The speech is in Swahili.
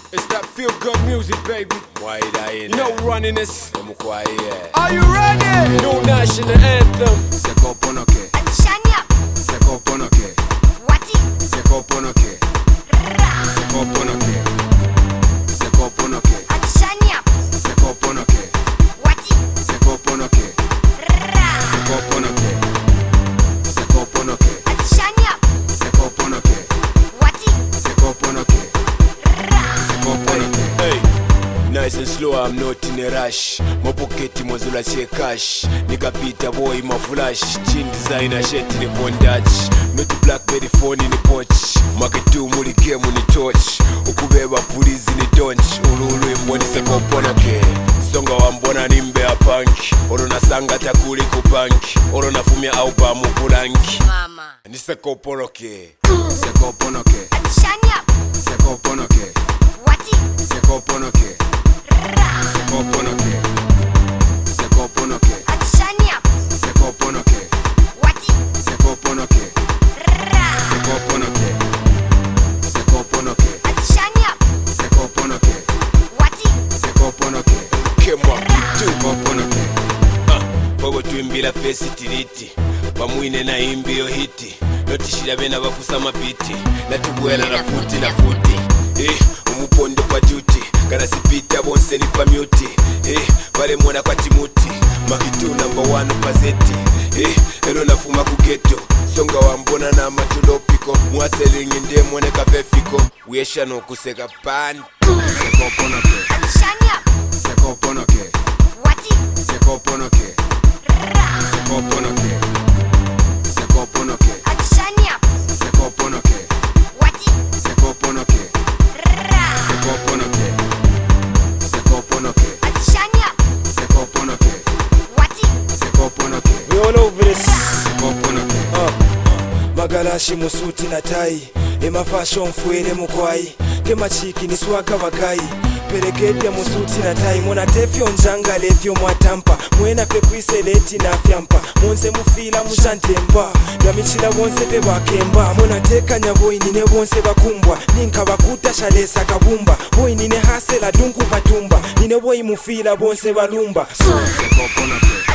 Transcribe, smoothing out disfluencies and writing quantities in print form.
It's that feel good music, baby. No running this. Are you ready? No national anthem. Sekoponoke. Sekoponoke. Sekoponoke. Sekoponoke. Sekoponoke. Sekoponoke. Sekoponoke. Sekoponoke. Sekoponoke. Sekoponoke. Sekoponoke. Sekoponoke. Hey, nice and slow, I'm not in a rush. My pocket mozula che cash. Nigga Peter boy my flash. Chin designer shit in the bondage. Not Blackberry phone in the pouch. Market 2 muli game on the torch. Ukubeba police in the donch. Ululu imboni sekoponoke. Songa wambona nimbe ya punk. Orona sanga takuli kubank. Orona fumia au bamu kulanki. Mama. Ni sekoponoke. Sekoponoke. Sekoponoke. Sekoponoke. Sekoponoke. Sekoponoke. Sekoponoke. Sekoponoke. Sekoponoke. Sekoponoke. Sekoponoke. Sekoponoke. Kemwa kitu. Sekoponoke. Bogo tuimbila face tiriti. Bamwine na imbio hiti. Notishira bena bakusama biti. Natubwela na futi na futi. Umupondo kwa duty. Kana sipita bonse ni pa mute. Bale mwana kwa timuti. Makitu number 1 pazeti. Ero nafuma kugeto. Songa wambona na matulopiko. Mwaselingi ndiye mwone kafefiko. Uyesha no kuseka pan. Sekoponoke. Sekoponoke. Sekoponoke. Sekoponoke. Sekoponoke. Sekoponoke. Sekoponoke. Sekoponoke. Sekoponoke. Sekoponoke. Sekoponoke. We all over this. Sekoponoke. Magalashi musuti na tai. Ema fashion fuere mukwai. Kema chiki ni swaga wagai. Peregede musuti na tai. Mona tefyo njanga lefyo mwatampa. Mwena fe kuiseleti na fyampa. Monse mufila mujantemba. Damichila wonse fe wakemba. Mona teka nyaboi nine wonse bakumbwa. Ninka bakuta shalesa kabumba. Boi nine hasela dungu patumba. Nine boi mufila wonse balumba. Sekoponoke.